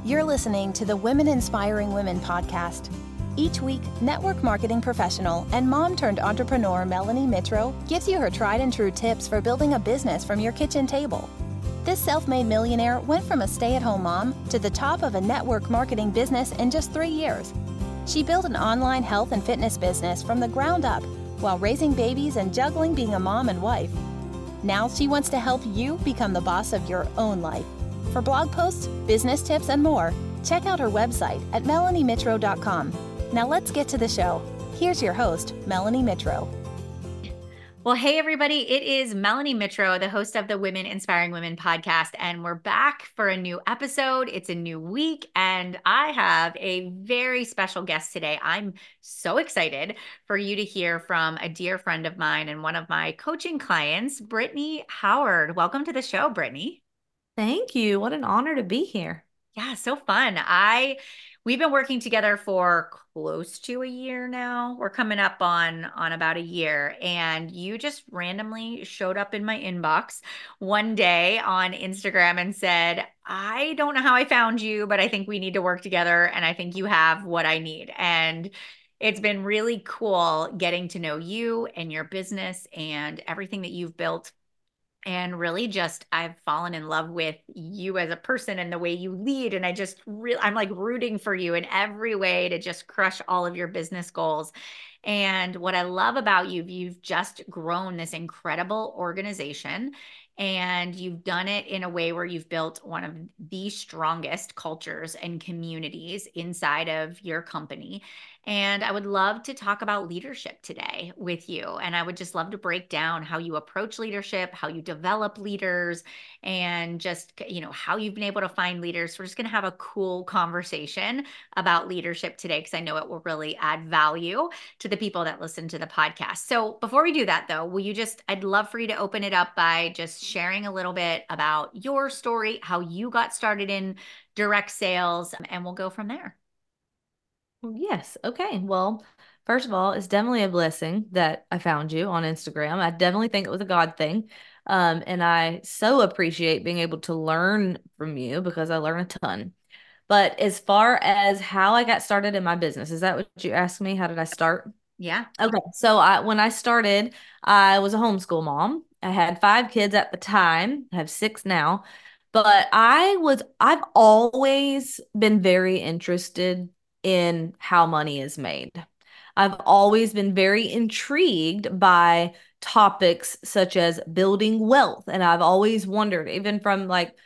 You're listening to the Women Inspiring Women podcast. Each week, network marketing professional and mom-turned-entrepreneur Melanie Mitro gives you her tried and true tips for building a business from your kitchen table. This self-made millionaire went from a stay-at-home mom to the top of a network marketing business in just 3 years. She built an online health and fitness business from the ground up while raising babies and juggling being a mom and wife. Now she wants to help you become the boss of your own life. For blog posts, business tips, and more, check out her website at melaniemitro.com. Now let's get to the show. Here's your host, Melanie Mitro. Well, hey, everybody. It is Melanie Mitro, the host of the Women Inspiring Women podcast, and we're back for a new episode. It's a new week, and I have a very special guest today. I'm so excited for you to hear from a dear friend of mine and one of my coaching clients, Brittany Howard. Welcome to the show, Brittany. Thank you. What an honor to be here. Yeah, so fun. We've been working together for close to a year now. We're coming up on about a year, and you just randomly showed up in my inbox one day on Instagram and said, "I don't know how I found you, but I think we need to work together, and I think you have what I need." And it's been really cool getting to know you and your business and everything that you've built. And really just, I've fallen in love with you as a person and the way you lead. And I'm like rooting for you in every way to just crush all of your business goals. And what I love about you, you've just grown this incredible organization, and you've done it in a way where you've built one of the strongest cultures and communities inside of your company. And I would love to talk about leadership today with you. And I would just love to break down how you approach leadership, how you develop leaders, and just, how you've been able to find leaders. We're just going to have a cool conversation about leadership today, because I know it will really add value to the people that listen to the podcast. So before we do that, though, I'd love for you to open it up by just sharing a little bit about your story, how you got started in direct sales, and we'll go from there. Yes. Okay. Well, first of all, it's definitely a blessing that I found you on Instagram. I definitely think it was a God thing. And I so appreciate being able to learn from you because I learn a ton. But as far as how I got started in my business, is that what you asked me? How did I start? Yeah. Okay. So when I started, I was a homeschool mom. I had 5 kids at the time. I have 6 now. But I've always been very interested in how money is made. I've always been very intrigued by topics such as building wealth. And I've always wondered, even from like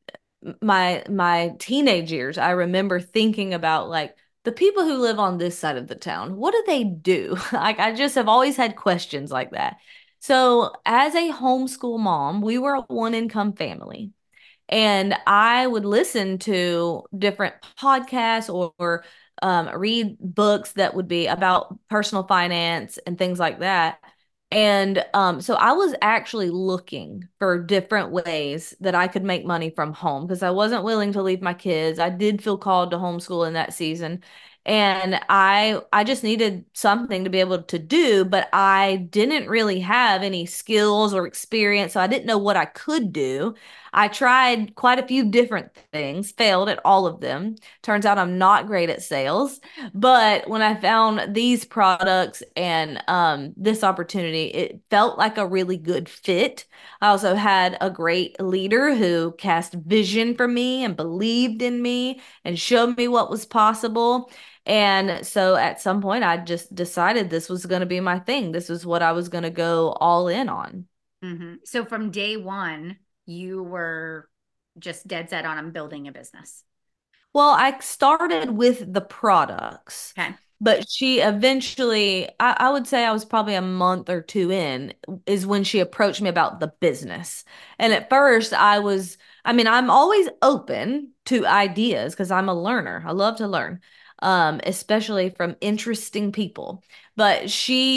my teenage years, I remember thinking about like the people who live on this side of the town, what do they do? Like I just have always had questions like that. So as a homeschool mom, we were a one income family. And I would listen to different podcasts or read books that would be about personal finance and things like that. And so I was actually looking for different ways that I could make money from home because I wasn't willing to leave my kids. I did feel called to homeschool in that season. And I just needed something to be able to do, but I didn't really have any skills or experience. So I didn't know what I could do. I tried quite a few different things, failed at all of them. Turns out I'm not great at sales. But when I found these products and this opportunity, it felt like a really good fit. I also had a great leader who cast vision for me and believed in me and showed me what was possible. And so at some point, I just decided this was going to be my thing. This was what I was going to go all in on. Mm-hmm. So from day one, you were just dead set on building a business. Well, I started with the products, Okay. but she eventually, I would say I was probably a month or 2 in, is when she approached me about the business. And at first, I'm always open to ideas because I'm a learner. I love to learn, especially from interesting people. But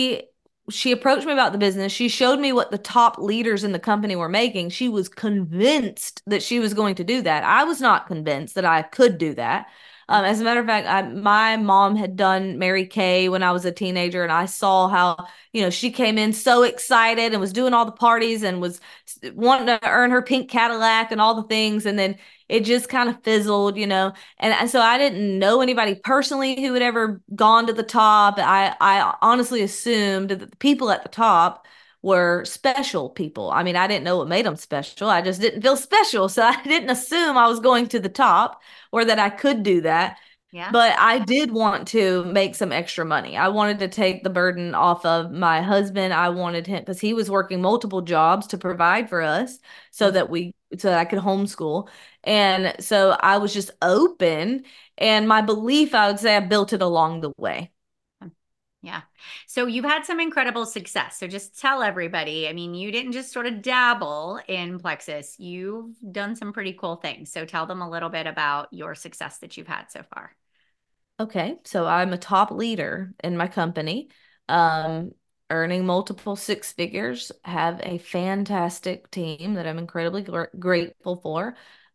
she approached me about the business. She showed me what the top leaders in the company were making. She was convinced that she was going to do that. I was not convinced that I could do that. As a matter of fact, my mom had done Mary Kay when I was a teenager, and I saw how, she came in so excited and was doing all the parties and was wanting to earn her pink Cadillac and all the things. And then, it just kind of fizzled, and so I didn't know anybody personally who had ever gone to the top. I honestly assumed that the people at the top were special people. I mean, I didn't know what made them special. I just didn't feel special. So I didn't assume I was going to the top or that I could do that. Yeah. But I did want to make some extra money. I wanted to take the burden off of my husband. I wanted him because he was working multiple jobs to provide for us so that I could homeschool. And so I was just open. And my belief, I would say I built it along the way. Yeah. So you've had some incredible success. So just tell everybody, I mean, you didn't just sort of dabble in Plexus. You've done some pretty cool things. So tell them a little bit about your success that you've had so far. Okay, so I'm a top leader in my company, um, earning multiple six figures, have a fantastic team that I'm incredibly grateful for.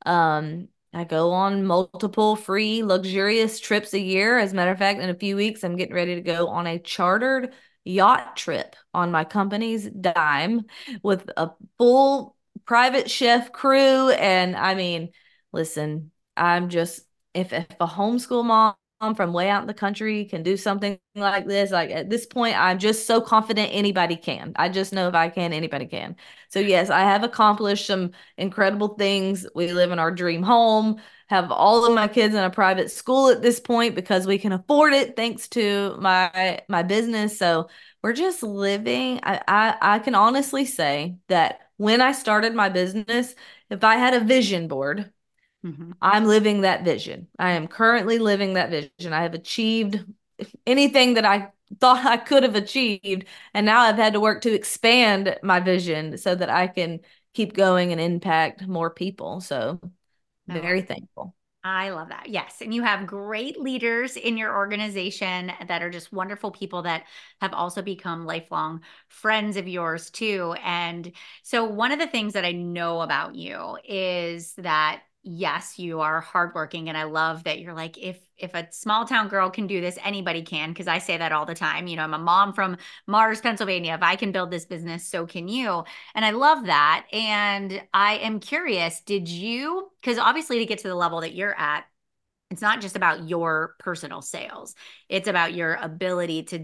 I go on multiple free, luxurious trips a year. As a matter of fact, in a few weeks, I'm getting ready to go on a chartered yacht trip on my company's dime with a full private chef crew. And I mean, listen, I'm just, if a homeschool mom from way out in the country can do something like this, like at this point I'm just so confident anybody can. I just know if I can, anybody can. So yes, I have accomplished some incredible things. We live in our dream home, have all of my kids in a private school at this point because we can afford it thanks to my business. So we're just living. I can honestly say that when I started my business, if I had a vision board, I'm living that vision. I am currently living that vision. I have achieved anything that I thought I could have achieved. And now I've had to work to expand my vision so that I can keep going and impact more people. So very thankful. I love that. Yes. And you have great leaders in your organization that are just wonderful people that have also become lifelong friends of yours too. And so one of the things that I know about you is that yes, you are hardworking. And I love that you're like, if a small town girl can do this, anybody can, because I say that all the time. I'm a mom from Mars, Pennsylvania. If I can build this business, so can you. And I love that. And I am curious, because obviously to get to the level that you're at, it's not just about your personal sales. It's about your ability to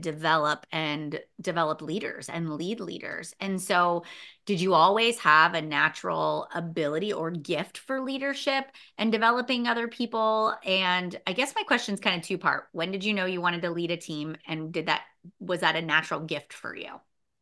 develop leaders and lead leaders. And so, did you always have a natural ability or gift for leadership and developing other people? And I guess my question is kind of two-part. When did you know you wanted to lead a team, and was that a natural gift for you?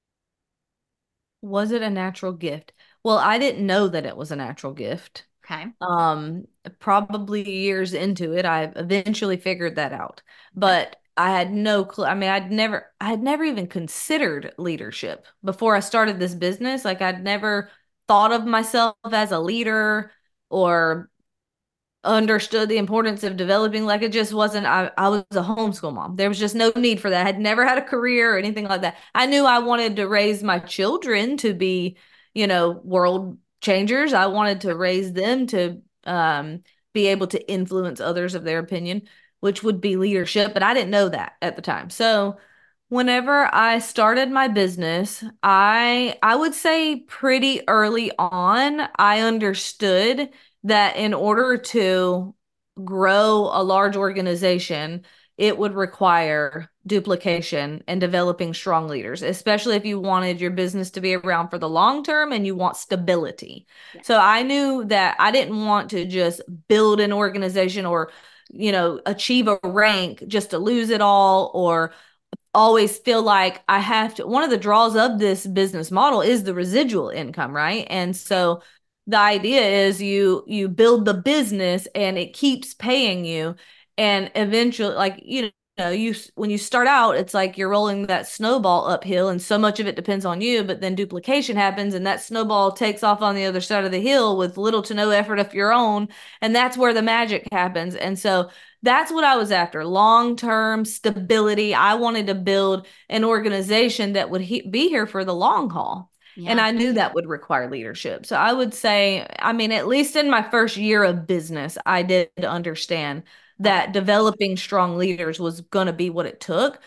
Was it a natural gift? Well, I didn't know that it was a natural gift. Okay. Probably years into it, I eventually figured that out. But I had no clue. I mean, I had never even considered leadership before I started this business. Like I'd never thought of myself as a leader or understood the importance of developing. Like it just wasn't, I was a homeschool mom. There was just no need for that. I had never had a career or anything like that. I knew I wanted to raise my children to be, world changers. I wanted to raise them to be able to influence others of their opinion, which would be leadership. But I didn't know that at the time. So whenever I started my business, I would say pretty early on, I understood that in order to grow a large organization, it would require duplication and developing strong leaders, especially if you wanted your business to be around for the long term and you want stability. Yes. So I knew that I didn't want to just build an organization or, achieve a rank just to lose it all or always feel like I have to. One of the draws of this business model is the residual income, right? And so the idea is you build the business and it keeps paying you, and eventually, like you when you start out, it's like you're rolling that snowball uphill, and so much of it depends on you. But then duplication happens, and that snowball takes off on the other side of the hill with little to no effort of your own, and that's where the magic happens. And so that's what I was after, long-term stability. I wanted to build an organization that would be here for the long haul. Yeah. And I knew that would require leadership. So I would say, I mean, at least in my first year of business, I did understand that developing strong leaders was going to be what it took.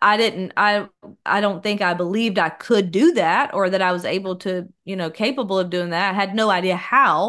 I don't think I believed I could do that or that I was able to, capable of doing that. I had no idea how,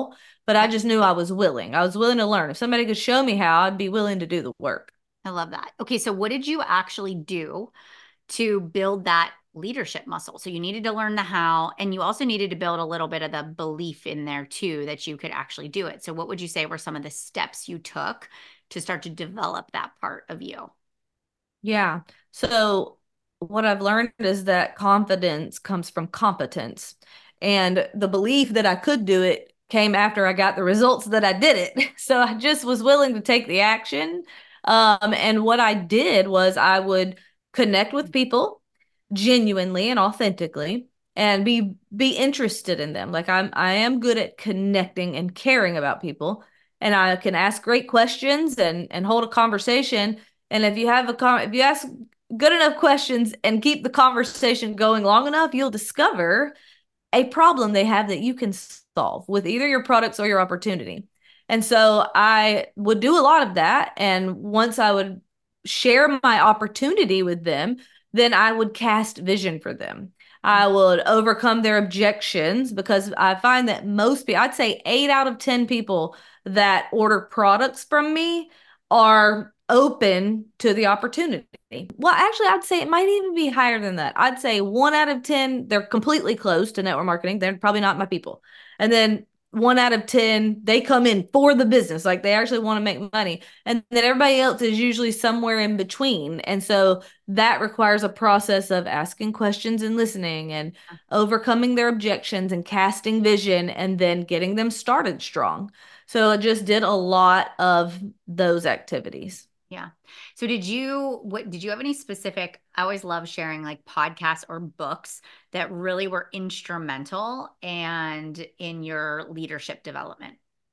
but I just knew I was willing. I was willing to learn. If somebody could show me how, I'd be willing to do the work. I love that. Okay, so what did you actually do to build that leadership muscle? So you needed to learn the how, and you also needed to build a little bit of the belief in there too that you could actually do it. So what would you say were some of the steps you took to start to develop that part of you? Yeah. So what I've learned is that confidence comes from competence. And the belief that I could do it came after I got the results that I did it. So I just was willing to take the action. And what I did was I would connect with people genuinely and authentically and be interested in them. Like I am good at connecting and caring about people. And I can ask great questions and hold a conversation. And if you ask good enough questions and keep the conversation going long enough, you'll discover a problem they have that you can solve with either your products or your opportunity. And so I would do a lot of that. And once I would share my opportunity with them, then I would cast vision for them. I would overcome their objections because I find that most people, I'd say 8 out of 10 people that order products from me are open to the opportunity. Well, actually, I'd say it might even be higher than that. I'd say 1 out of 10, they're completely closed to network marketing. They're probably not my people. And then 1 out of 10, they come in for the business. Like they actually want to make money. And then everybody else is usually somewhere in between. And so that requires a process of asking questions and listening and overcoming their objections and casting vision and then getting them started strong. So I just did a lot of those activities. Yeah. So did you have any specific, I always love sharing like podcasts or books that really were instrumental and in your leadership development?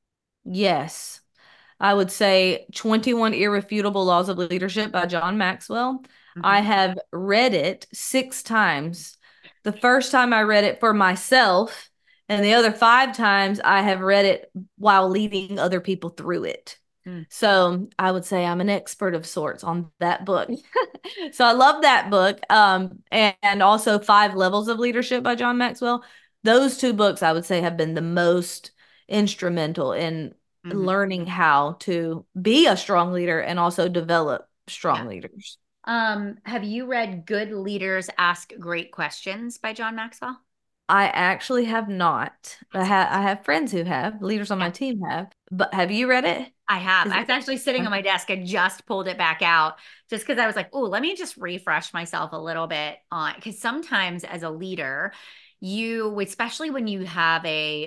Yes. I would say 21 Irrefutable Laws of Leadership by John Maxwell. I Mhm. have read it 6 times. The first time I read it for myself, and the other 5 times I have read it while leading other people through it. Mm. So I would say I'm an expert of sorts on that book. So I love that book. And also Five Levels of Leadership by John Maxwell. Those 2 books I would say have been the most instrumental in Mhm. learning how to be a strong leader and also develop Yeah. strong leaders. Have you read Good Leaders Ask Great Questions by John Maxwell? I actually have not. That's I have friends who have, leaders on Yeah, my team have. But have you read it? I have. Is It's actually sitting on my desk. I just pulled it back out just because I was like, oh, let me just refresh myself a little bit on because sometimes as a leader, especially when you have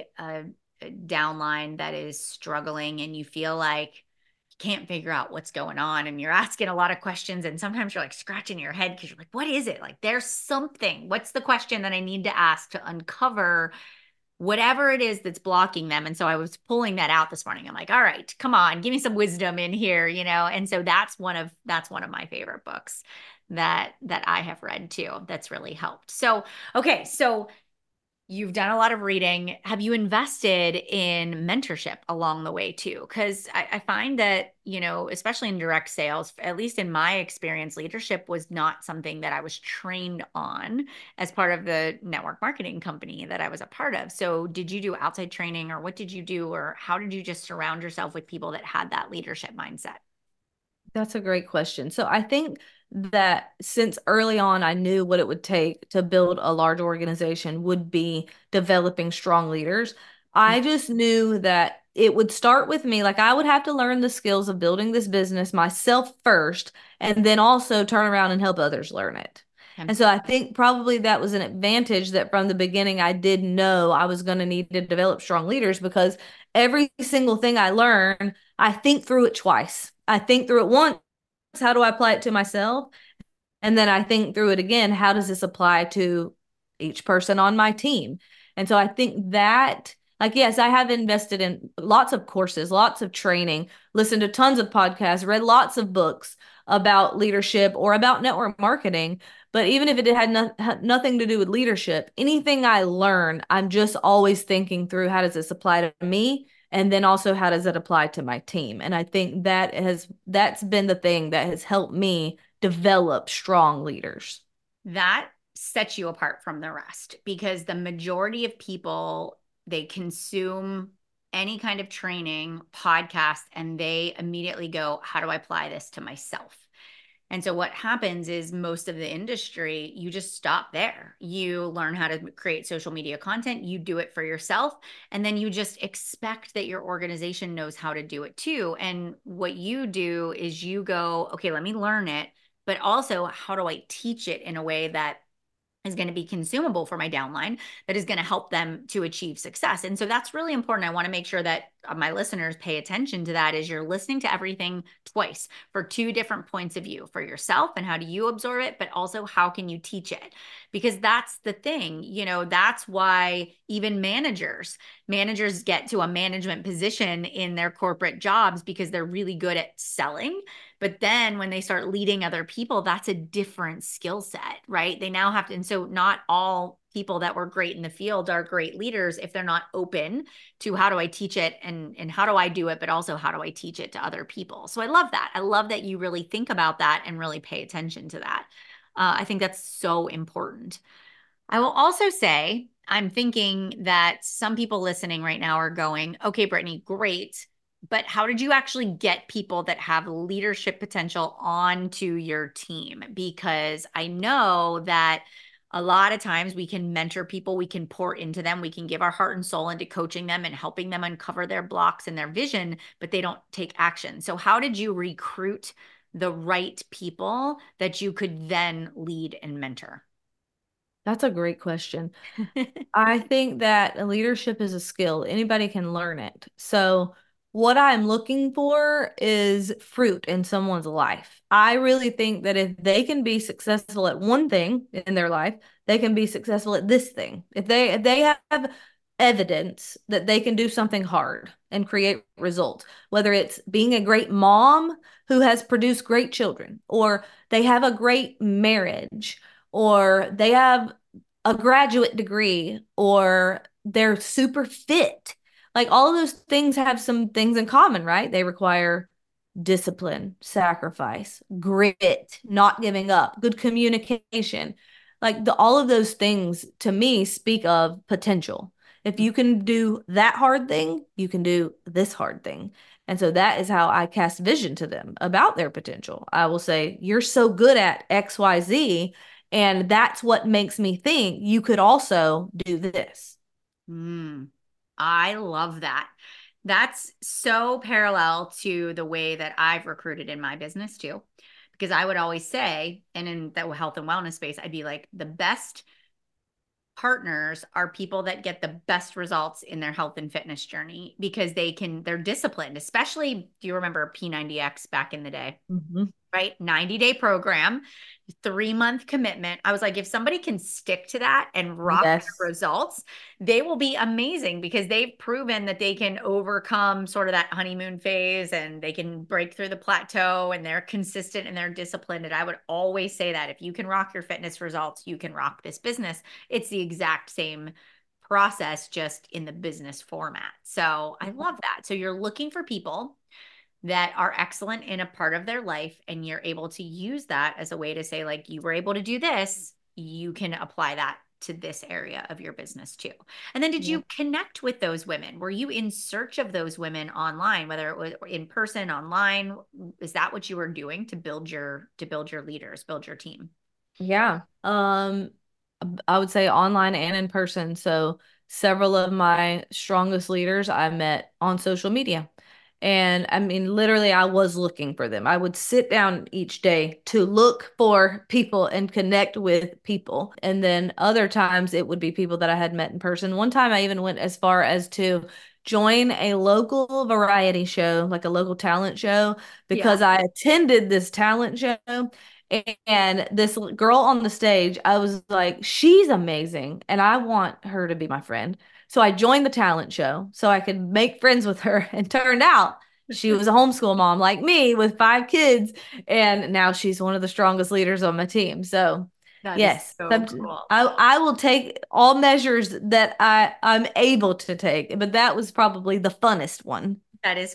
a downline that is struggling and you feel like you can't figure out what's going on and you're asking a lot of questions and sometimes you're like scratching your head because you're like, what is it? Like there's something. What's the question that I need to ask to uncover whatever it is that's blocking them? And so I was pulling that out this morning. I'm like, all right, come on, give me some wisdom in here, And so that's one of my favorite books that I have read too. That's really helped. So, okay, so you've done a lot of reading. Have you invested in mentorship along the way too? Because I find that, especially in direct sales, at least in my experience, leadership was not something that I was trained on as part of the network marketing company that I was a part of. So did you do outside training or what did you do? Or how did you just surround yourself with people that had that leadership mindset? That's a great question. So I think that since early on, I knew what it would take to build a large organization would be developing strong leaders. I just knew that it would start with me. Like I would have to learn the skills of building this business myself first, and then also turn around and help others learn it. Okay. And so I think probably that was an advantage that from the beginning I did know I was going to need to develop strong leaders because every single thing I learn, I think through it twice. I think through it once, how do I apply it to myself? And then I think through it again, how does this apply to each person on my team? And so I think that, like, yes, I have invested in lots of courses, lots of training, listened to tons of podcasts, read lots of books about leadership or about network marketing. But even if it had nothing to do with leadership, anything I learn, I'm just always thinking through how does this apply to me? And then also how does it apply to my team? And I think that's been the thing that has helped me develop strong leaders. That sets you apart from the rest because the majority of people, they consume any kind of training, podcast, and they immediately go, how do I apply this to myself? And so what happens is most of the industry, you just stop there. You learn how to create social media content, you do it for yourself, and then you just expect that your organization knows how to do it too. And what you do is you go, okay, let me learn it, but also how do I teach it in a way that is going to be consumable for my downline, that is going to help them to achieve success. And so that's really important. I want to make sure that my listeners pay attention to that, is you're listening to everything twice for two different points of view, for yourself and how do you absorb it, but also how can you teach it? Because that's the thing, that's why even managers get to a management position in their corporate jobs because they're really good at selling. But then when they start leading other people, that's a different skill set, right? They now have to, and so not all people that were great in the field are great leaders if they're not open to how do I teach it and how do I do it, but also how do I teach it to other people. So I love that. I love that you really think about that and really pay attention to that. I think that's so important. I will also say, I'm thinking that some people listening right now are going, okay, Brittany, great. But how did you actually get people that have leadership potential onto your team? Because I know that a lot of times we can mentor people, we can pour into them, we can give our heart and soul into coaching them and helping them uncover their blocks and their vision, but they don't take action. So how did you recruit the right people that you could then lead and mentor? That's a great question. I think that leadership is a skill. Anybody can learn it. So, what I'm looking for is fruit in someone's life. I really think that if they can be successful at one thing in their life, they can be successful at this thing. If they have evidence that they can do something hard and create results, whether it's being a great mom who has produced great children, or they have a great marriage, or they have a graduate degree, or they're super fit. Like all of those things have some things in common, right? They require discipline, sacrifice, grit, not giving up, good communication. Like all of those things to me speak of potential. If you can do that hard thing, you can do this hard thing. And so that is how I cast vision to them about their potential. I will say, you're so good at XYZ, and that's what makes me think you could also do this. I love that. That's so parallel to the way that I've recruited in my business too. Because I would always say, and in the health and wellness space, I'd be like, the best partners are people that get the best results in their health and fitness journey because they're disciplined, especially, do you remember P90X back in the day? Mm-hmm. Right? 90-day program, 3-month commitment. I was like, if somebody can stick to that and rock Yes. their results, they will be amazing because they've proven that they can overcome sort of that honeymoon phase and they can break through the plateau and they're consistent and they're disciplined. And I would always say that if you can rock your fitness results, you can rock this business. It's the exact same process, just in the business format. So I love that. So you're looking for people that are excellent in a part of their life, and you're able to use that as a way to say, like, you were able to do this, you can apply that to this area of your business too. And then did you connect with those women? Were you in search of those women online, whether it was in person, online? Is that what you were doing to build your leaders, build your team? Yeah. I would say online and in person. So several of my strongest leaders I met on social media. And I mean, literally, I was looking for them. I would sit down each day to look for people and connect with people. And then other times it would be people that I had met in person. One time I even went as far as to join a local variety show, like a local talent show, because I attended this talent show. And this girl on the stage, I was like, she's amazing. And I want her to be my friend. So I joined the talent show so I could make friends with her. And turned out she was a homeschool mom like me with 5 kids. And now she's one of the strongest leaders on my team. So That is yes, so cool. I will take all measures that I'm able to take. But that was probably the funnest one. That is fun.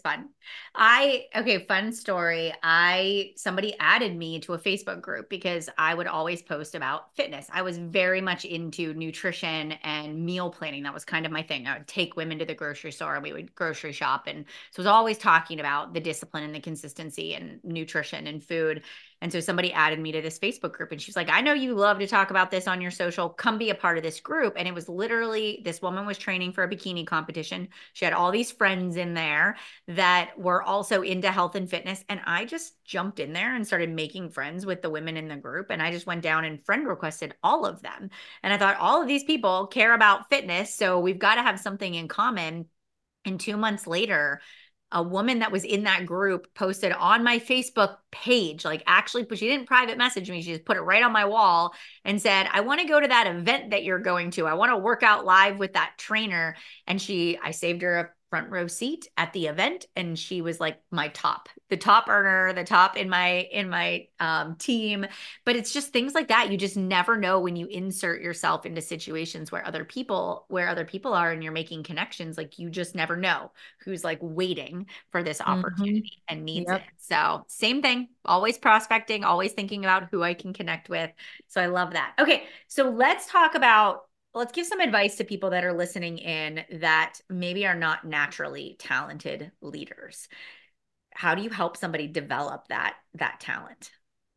Okay, fun story. Somebody added me to a Facebook group because I would always post about fitness. I was very much into nutrition and meal planning. That was kind of my thing. I would take women to the grocery store and we would grocery shop. And so I was always talking about the discipline and the consistency and nutrition and food. And so somebody added me to this Facebook group and she's like, I know you love to talk about this on your social. Come be a part of this group. And it was literally this woman was training for a bikini competition. She had all these friends in there that were also into health and fitness. And I just jumped in there and started making friends with the women in the group. And I just went down and friend requested all of them. And I thought, all of these people care about fitness. So we've got to have something in common. And 2 months later, a woman that was in that group posted on my Facebook page, like actually, but she didn't private message me. She just put it right on my wall and said, I want to go to that event that you're going to. I want to work out live with that trainer. And I saved her a front row seat at the event. And she was like the top earner, the top in my team. But it's just things like that. You just never know when you insert yourself into situations where other people are and you're making connections. Like you just never know who's like waiting for this opportunity and needs it. So same thing, always prospecting, always thinking about who I can connect with. So I love that. Okay. So let's give some advice to people that are listening in that maybe are not naturally talented leaders. How do you help somebody develop that talent?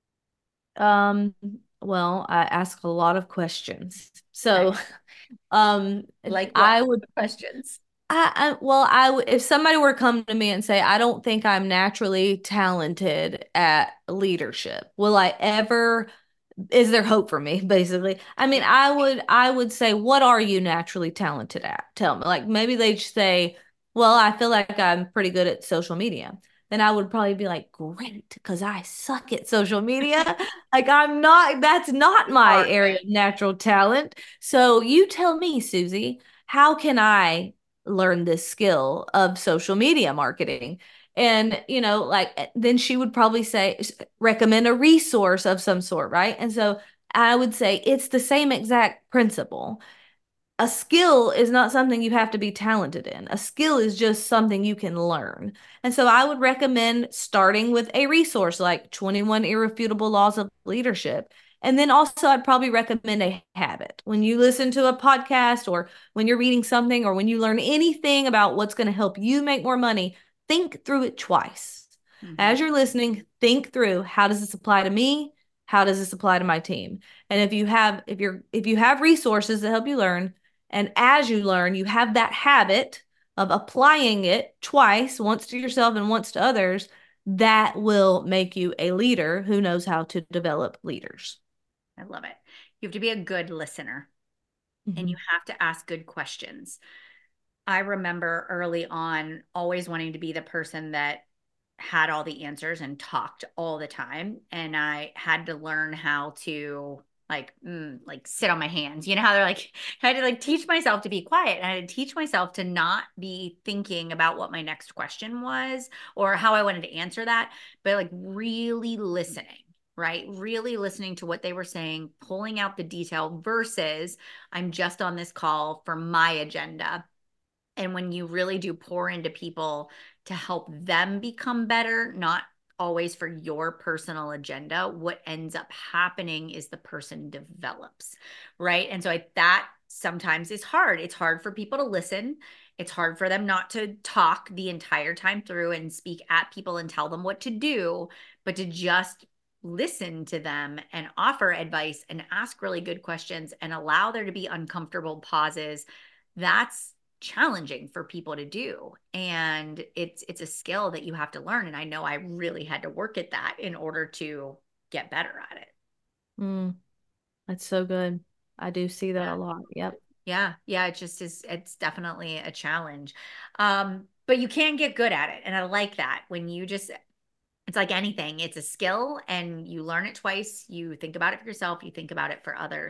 Well, I ask a lot of questions. So, Okay. Like what I would questions? if somebody were to come to me and say, I don't think I'm naturally talented at leadership, is there hope for me, basically? I mean, Yeah. I would say, what are you naturally talented at? Tell me. Like maybe they'd say, well, I feel like I'm pretty good at social media. Then I would probably be like, great, because I suck at social media. Like that's not my Hard area of thing. natural talent. So you tell me, Susie, how can I learn this skill of social media marketing? And, then she would probably recommend a resource of some sort, right? And so I would say it's the same exact principle. A skill is not something you have to be talented in. A skill is just something you can learn. And so I would recommend starting with a resource like 21 Irrefutable Laws of Leadership. And then also, I'd probably recommend a habit. When you listen to a podcast or when you're reading something or when you learn anything about what's going to help you make more money, think through it twice. Mm-hmm. As you're listening, think through, how does this apply to me? How does this apply to my team? And if you have resources that help you learn, and as you learn, you have that habit of applying it twice, once to yourself and once to others, that will make you a leader who knows how to develop leaders. I love it. You have to be a good listener and Mm-hmm. you have to ask good questions. I remember early on always wanting to be the person that had all the answers and talked all the time. And I had to learn how to like sit on my hands. You know how they're like, I had to like teach myself to be quiet. And I had to teach myself to not be thinking about what my next question was or how I wanted to answer that, but like really listening. Right. Really listening to what they were saying, pulling out the detail versus I'm just on this call for my agenda. And when you really do pour into people to help them become better, not always for your personal agenda, what ends up happening is the person develops, right? And so that sometimes is hard. It's hard for people to listen. It's hard for them not to talk the entire time through and speak at people and tell them what to do, but to just listen to them and offer advice and ask really good questions and allow there to be uncomfortable pauses. That's challenging for people to do, and it's a skill that you have to learn, and I know I really had to work at that in order to get better at it. That's so good. I do see that a lot. Yep. Yeah, it's definitely a challenge, but you can get good at it, and I like that. It's like anything, it's a skill and you learn it twice. You think about it for yourself, you think about it for others.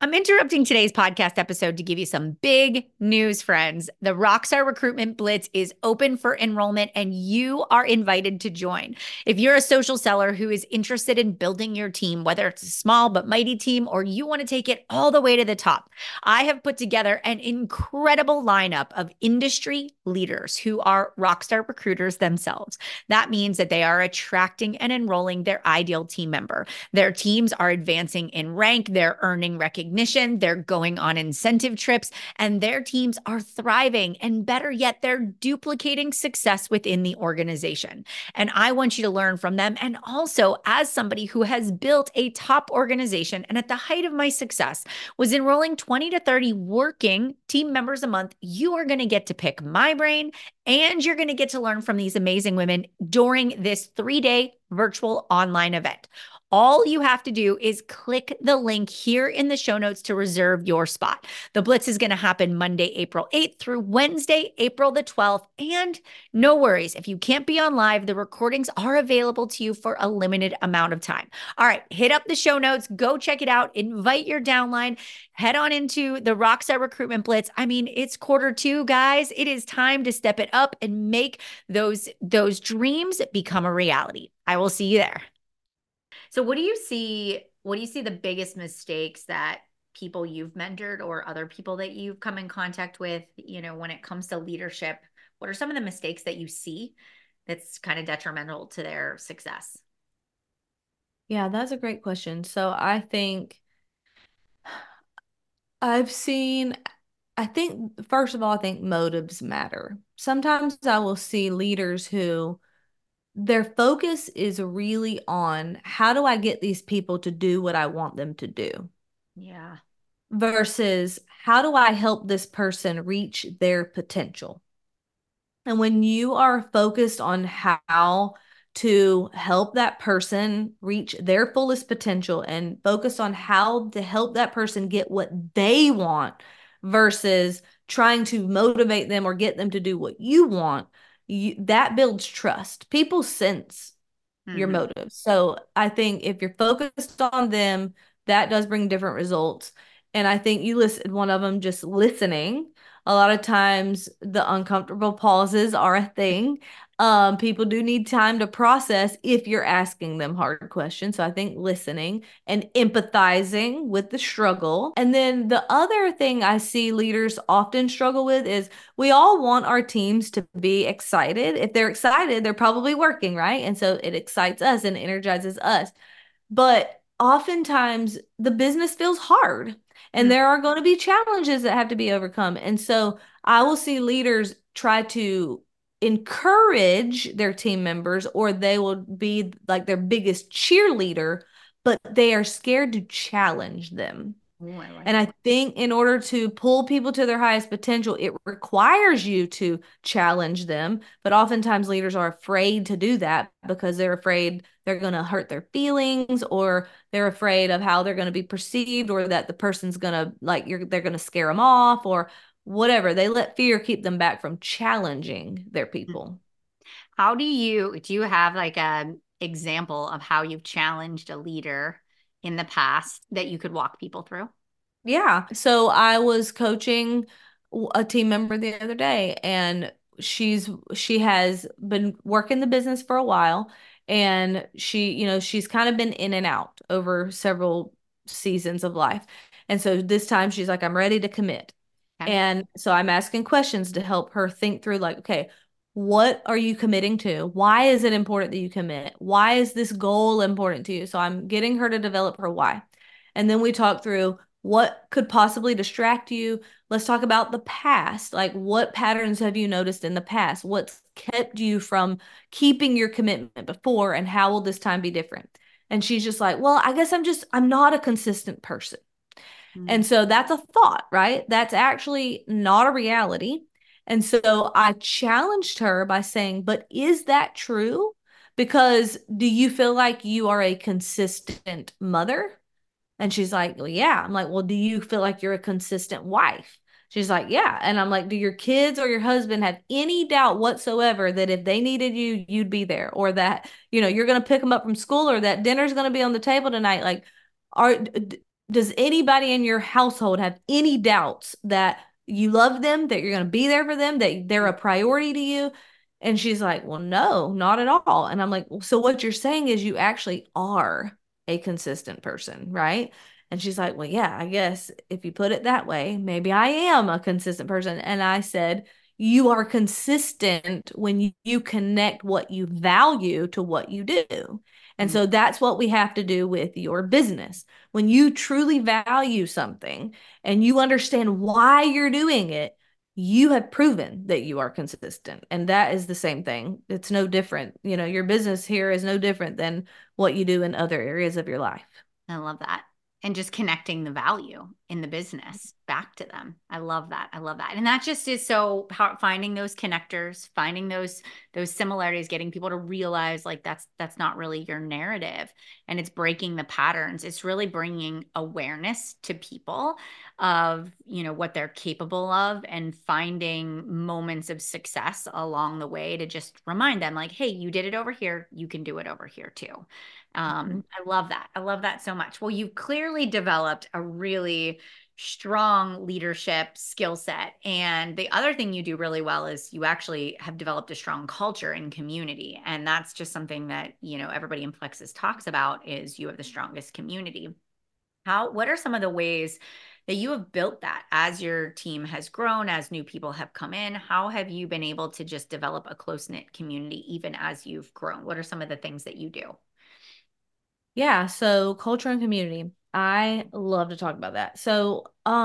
I'm interrupting today's podcast episode to give you some big news, friends. The Rockstar Recruitment Blitz is open for enrollment and you are invited to join. If you're a social seller who is interested in building your team, whether it's a small but mighty team or you want to take it all the way to the top, I have put together an incredible lineup of industry leaders who are rockstar recruiters themselves. That means that they are attracting and enrolling their ideal team member. Their teams are advancing in rank, they're earning recognition, they're going on incentive trips, and their teams are thriving. And better yet, they're duplicating success within the organization. And I want you to learn from them. And also, as somebody who has built a top organization and at the height of my success was enrolling 20 to 30 working team members a month, you are going to get to pick my brain and you're going to get to learn from these amazing women during this 3-day virtual online event. All you have to do is click the link here in the show notes to reserve your spot. The Blitz is going to happen Monday, April 8th through Wednesday, April the 12th. And no worries, if you can't be on live, the recordings are available to you for a limited amount of time. All right, hit up the show notes, go check it out, invite your downline, head on into the Rockstar Recruitment Blitz. I mean, it's quarter 2, guys. It is time to step it up and make those dreams become a reality. I will see you there. So what do you see the biggest mistakes that people you've mentored or other people that you've come in contact with, when it comes to leadership? What are some of the mistakes that you see that's kind of detrimental to their success? Yeah, that's a great question. So I think first of all, I think motives matter. Sometimes I will see leaders who their focus is really on how do I get these people to do what I want them to do? Yeah. Versus how do I help this person reach their potential? And when you are focused on how to help that person reach their fullest potential and focus on how to help that person get what they want versus trying to motivate them or get them to do what you want, that builds trust. People sense your motives. So I think if you're focused on them, that does bring different results. And I think you listed one of them, just listening. A lot of times the uncomfortable pauses are a thing. People do need time to process if you're asking them hard questions. So I think listening and empathizing with the struggle. And then the other thing I see leaders often struggle with is we all want our teams to be excited. If they're excited, they're probably working, right? And so it excites us and energizes us. But oftentimes the business feels hard and there are going to be challenges that have to be overcome. And so I will see leaders try to encourage their team members, or they will be like their biggest cheerleader, but they are scared to challenge them. And I think in order to pull people to their highest potential, it requires you to challenge them. But oftentimes leaders are afraid to do that because they're afraid they're going to hurt their feelings, or they're afraid of how they're going to be perceived, or that the person's going to they're going to scare them off, or whatever. They let fear keep them back from challenging their people. How do you have like an example of how you've challenged a leader in the past that you could walk people through? Yeah. So I was coaching a team member the other day, and she has been working the business for a while, and she's kind of been in and out over several seasons of life. And so this time she's like, I'm ready to commit. Okay. And so I'm asking questions to help her think through, like, okay, what are you committing to? Why is it important that you commit? Why is this goal important to you? So I'm getting her to develop her why. And then we talk through what could possibly distract you. Let's talk about the past. Like, what patterns have you noticed in the past? What's kept you from keeping your commitment before, and how will this time be different? And she's just like, well, I guess I'm not a consistent person. And so that's a thought, right? That's actually not a reality. And so I challenged her by saying, but is that true? Because do you feel like you are a consistent mother? And she's like, well, yeah. I'm like, well, do you feel like you're a consistent wife? She's like, yeah. And I'm like, do your kids or your husband have any doubt whatsoever that if they needed you, you'd be there, or that, you're going to pick them up from school, or that dinner's going to be on the table tonight? Like, does anybody in your household have any doubts that you love them, that you're going to be there for them, that they're a priority to you? And she's like, well, no, not at all. And I'm like, well, so what you're saying is you actually are a consistent person, right? And she's like, well, yeah, I guess if you put it that way, maybe I am a consistent person. And I said, you are consistent when you connect what you value to what you do. And Mm. so that's what we have to do with your business. When you truly value something and you understand why you're doing it, you have proven that you are consistent. And that is the same thing. It's no different. You know, your business here is no different than what you do in other areas of your life. I love that. And just connecting the value in the business back to them. I love that. I love that. And that just is so finding those connectors, finding those similarities, getting people to realize like that's not really your narrative, and it's breaking the patterns. It's really bringing awareness to people of, you know, what they're capable of, and finding moments of success along the way to just remind them like, hey, you did it over here, you can do it over here too. I love that. I love that so much. Well, you've clearly developed a really strong leadership skill set. And the other thing you do really well is you actually have developed a strong culture and community. And that's just something that, you know, everybody in Plexus talks about is you have the strongest community. What are some of the ways that you have built that as your team has grown, as new people have come in? How have you been able to just develop a close-knit community even as you've grown? What are some of the things that you do? Yeah, so culture and community. I love to talk about that. So,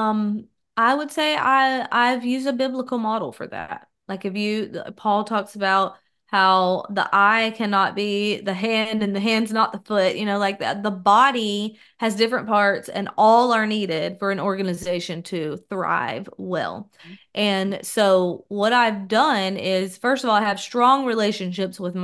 I would say I've used a biblical model for that. Like if Paul talks about how the eye cannot be the hand and the hand's not the foot, you know, like that the body has different parts and all are needed for an organization to thrive well. And so what I've done is first of all, I have strong relationships with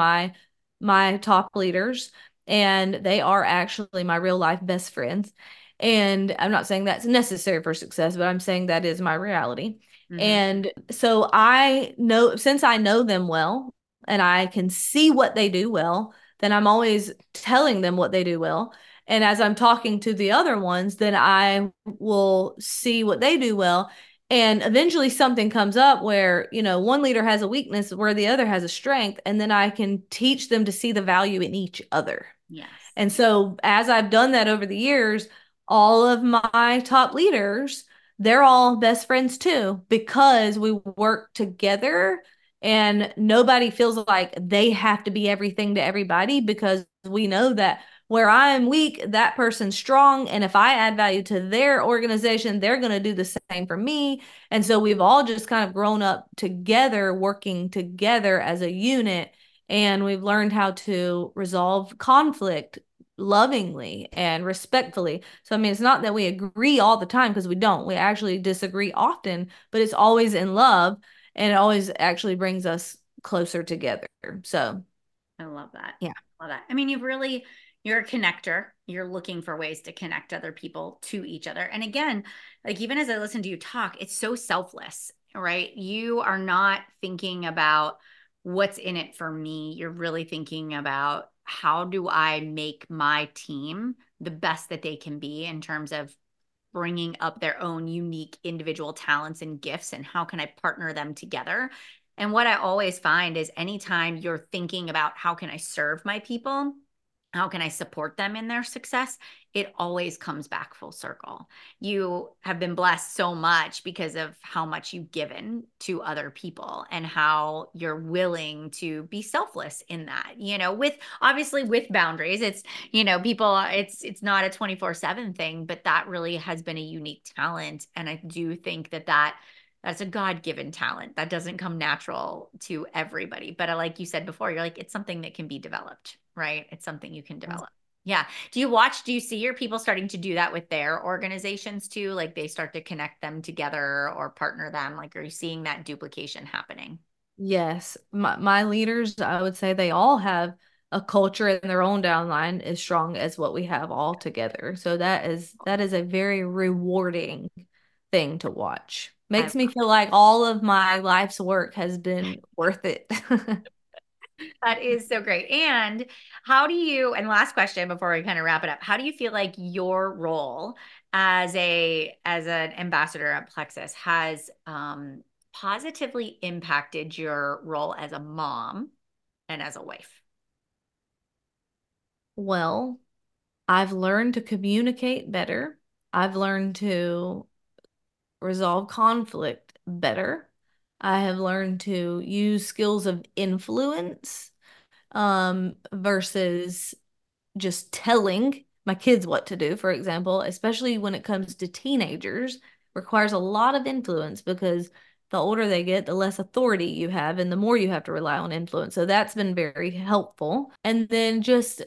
my top leaders, and they are actually my real life best friends. And I'm not saying that's necessary for success, but I'm saying that is my reality. Mm-hmm. And so I know, since I know them well and I can see what they do well, then I'm always telling them what they do well. And as I'm talking to the other ones, then I will see what they do well. And eventually something comes up where, you know, one leader has a weakness where the other has a strength. And then I can teach them to see the value in each other. Yes. And so as I've done that over the years, all of my top leaders, they're all best friends too, because we work together and nobody feels like they have to be everything to everybody, because we know that where I'm weak, that person's strong. And if I add value to their organization, they're going to do the same for me. And so we've all just kind of grown up together, working together as a unit, and we've learned how to resolve conflict lovingly and respectfully. So, I mean, it's not that we agree all the time, because we don't. We actually disagree often, but it's always in love, and it always actually brings us closer together. So, I love that. yeah. Love that. I mean, you're a connector. You're looking for ways to connect other people to each other. And again, like even as I listen to you talk, it's so selfless, right? You are not thinking about what's in it for me. You're really thinking about how do I make my team the best that they can be in terms of bringing up their own unique individual talents and gifts, and how can I partner them together. And what I always find is anytime you're thinking about how can I serve my people, how can I support them in their success, it always comes back full circle. You have been blessed so much because of how much you've given to other people and how you're willing to be selfless in that, you know, with obviously with boundaries. It's, you know, people, it's not a 24/7 thing, but that really has been a unique talent. And I do think that's a God-given talent that doesn't come natural to everybody. But like you said before, you're like, it's something that can be developed, right? It's something you can develop. Yeah. Do you see your people starting to do that with their organizations too? Like they start to connect them together or partner them? Like, are you seeing that duplication happening? Yes. My leaders, I would say they all have a culture in their own downline as strong as what we have all together. So that is a very rewarding thing to watch. I Makes me feel like all of my life's work has been worth it. That is so great. And last question before we kind of wrap it up, how do you feel like your role as an ambassador at Plexus has positively impacted your role as a mom and as a wife? Well, I've learned to communicate better. I've learned to resolve conflict better. I have learned to use skills of influence versus just telling my kids what to do, for example, especially when it comes to teenagers, requires a lot of influence because the older they get, the less authority you have and the more you have to rely on influence. So that's been very helpful. And then just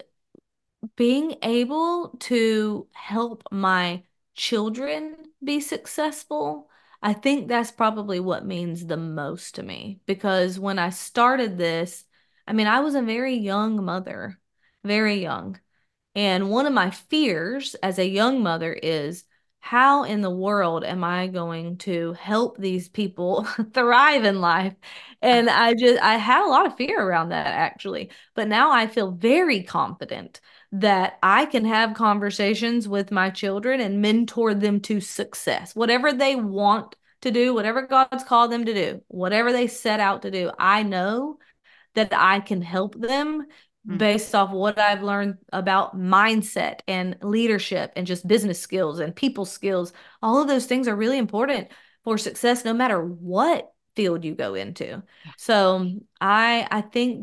being able to help my children be successful, I think that's probably what means the most to me. Because when I started this, I mean, I was a very young mother, very young. And one of my fears as a young mother is how in the world am I going to help these people thrive in life? And I had a lot of fear around that actually. But now I feel very confident that I can have conversations with my children and mentor them to success. Whatever they want to do, whatever God's called them to do, whatever they set out to do, I know that I can help them Mm. based off what I've learned about mindset and leadership and just business skills and people skills. All of those things are really important for success no matter what field you go into. Yeah. So I think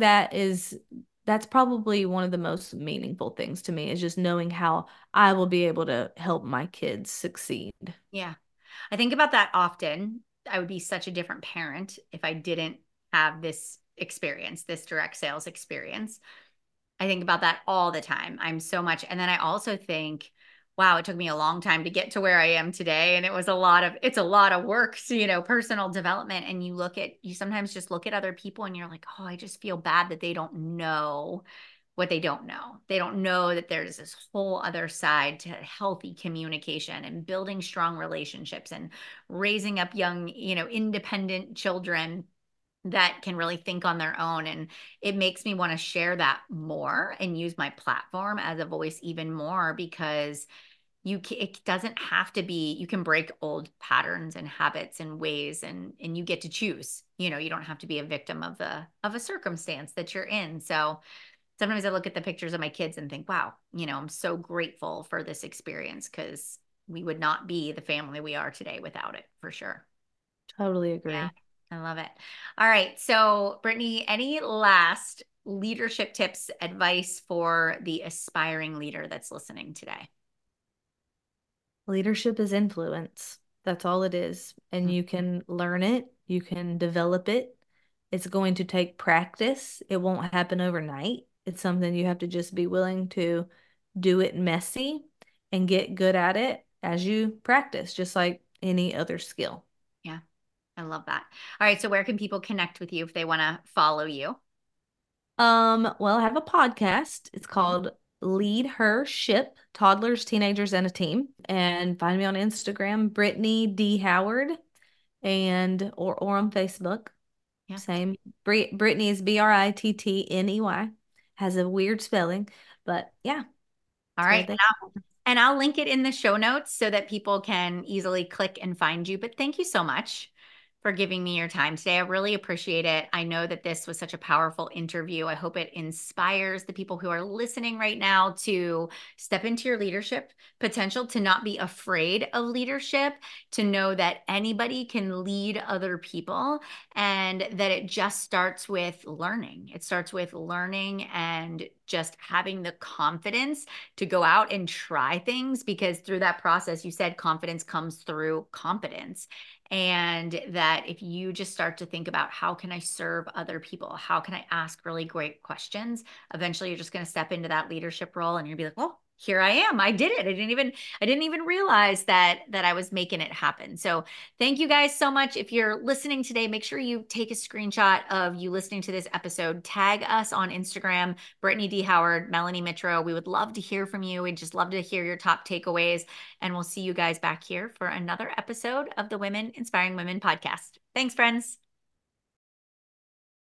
that's probably one of the most meaningful things to me is just knowing how I will be able to help my kids succeed. Yeah. I think about that often. I would be such a different parent if I didn't have this experience, this direct sales experience. I think about that all the time. I'm so much. And then I also think, wow, it took me a long time to get to where I am today. And it's a lot of work, so, personal development. And you sometimes just look at other people and you're like, oh, I just feel bad that they don't know what they don't know. They don't know that there's this whole other side to healthy communication and building strong relationships and raising up young, independent children that can really think on their own. And it makes me want to share that more and use my platform as a voice even more because it doesn't have to be, you can break old patterns and habits and ways and you get to choose. You don't have to be a victim of a circumstance that you're in. So sometimes I look at the pictures of my kids and think, wow, I'm so grateful for this experience because we would not be the family we are today without it, for sure. Totally Yeah, agree. I love it. All right. So, Brittany, any last leadership tips, advice for the aspiring leader that's listening today? Leadership is influence. That's all it is. And Mm. you can learn it, you can develop it. It's going to take practice. It won't happen overnight. It's something you have to just be willing to do it messy and get good at it as you practice, just like any other skill. Yeah, I love that. All right. So, where can people connect with you if they want to follow you? Well, I have a podcast. It's called Lead Her Ship, Toddlers, Teenagers, and a Team. And find me on Instagram, Brittany D. Howard, and or on Facebook. Yeah. Same. Brittany is Brittney. Has a weird spelling, but yeah, All it's where right. they. And I'll link it in the show notes so that people can easily click and find you. But thank you so much for giving me your time today. I really appreciate it. I know that this was such a powerful interview. I hope it inspires the people who are listening right now to step into your leadership potential, to not be afraid of leadership, to know that anybody can lead other people and that it just starts with learning. It starts with learning and just having the confidence to go out and try things because through that process, you said confidence comes through competence. And that if you just start to think about how can I serve other people? How can I ask really great questions? Eventually you're just going to step into that leadership role and you'll be like, well, here I am. I did it. I didn't even realize that I was making it happen. So thank you guys so much. If you're listening today, make sure you take a screenshot of you listening to this episode, tag us on Instagram, Brittany D. Howard, Melanie Mitro. We would love to hear from you. We'd just love to hear your top takeaways. And we'll see you guys back here for another episode of the Women Inspiring Women podcast. Thanks, friends.